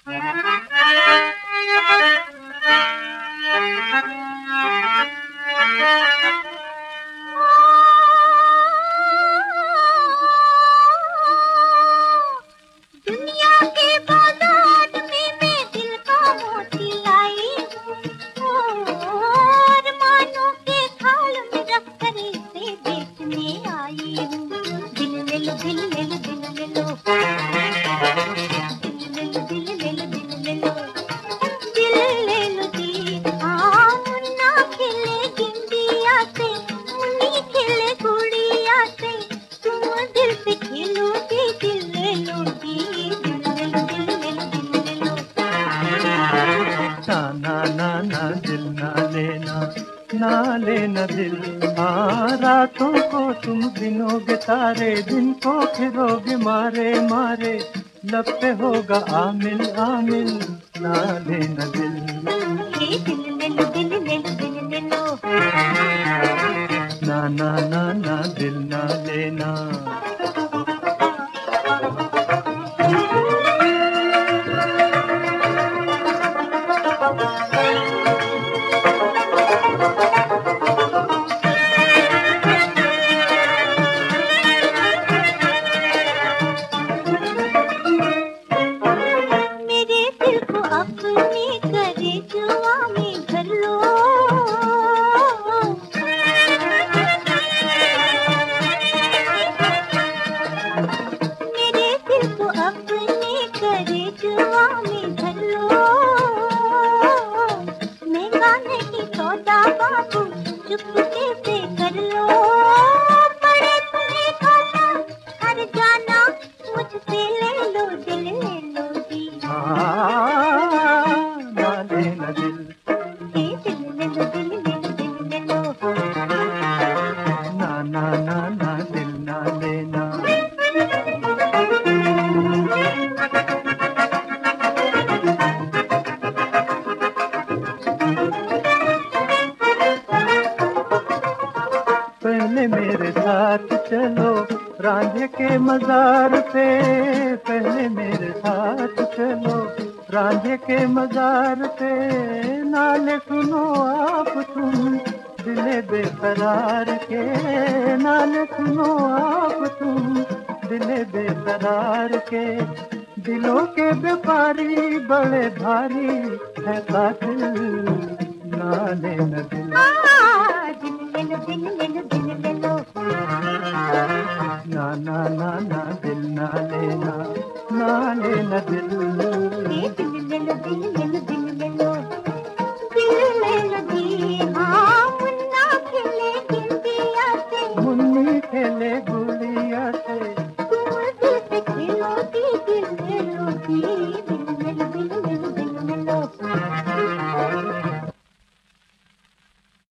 दुनिया के बाजार में मैं दिल का मोती लाई हूँ, और मानो के थाल में रख कर इसे बेचने आई हूँ। दिल ले लो, दिल ले लो, दिल ले लो, दिल ले लो, दिल ले लो, दिल ले लो, दिल ले लो जी। हाँ, मुन्ना खेले गिंदिया से, मुन्नी खेले गुड़िया से, तुम दिल से खेलो जी, दिल ले लो जी, दिल ले लो, दिल ले लो, दिल ले लो। ना ना ना ना दिल ना लेना, ना लेना दिल। हाँ, रातों को तुम गिनोगे तारे, दिन को फिरोगे मारे मारे, लब पे होगा आमिल आमिल, ना लेना दिल। ये दिल ले लो, दिल ले लो, दिल ले लो। ना ना ना ना दिल ना लेना। मेरे दिल को अपने कलेजुआ में भर लो, मेरे दिल को अपने कलेजुआ में भर लो। महंगा नहीं सौदा बाबू, चुपके से कर लो। पड़े तुम्हें घाटा हर जाना, मुझसे ले लो, दिल ले लो जी। हाँ, ना लेना दिल। ये दिल ले लो, दिल ले लो, दिल ले लो। ना ना ना ना दिल ना लेना। पहले मेरे साथ चलो रांझे के मजार पे, पहले मेरे साथ चलो रांझे के मजार पे, नाले सुनो आप तुम दिले बेकरार के, नाले सुनो आप तुम दिले बेकरार के। दिलों के व्यापारी बड़े भारी है कातिल, ना लेना दिल। दिल ले लो, दिल ले लो, दिल ले लो। ना ना ना ना दिल ना लेना, ना लेना दिल।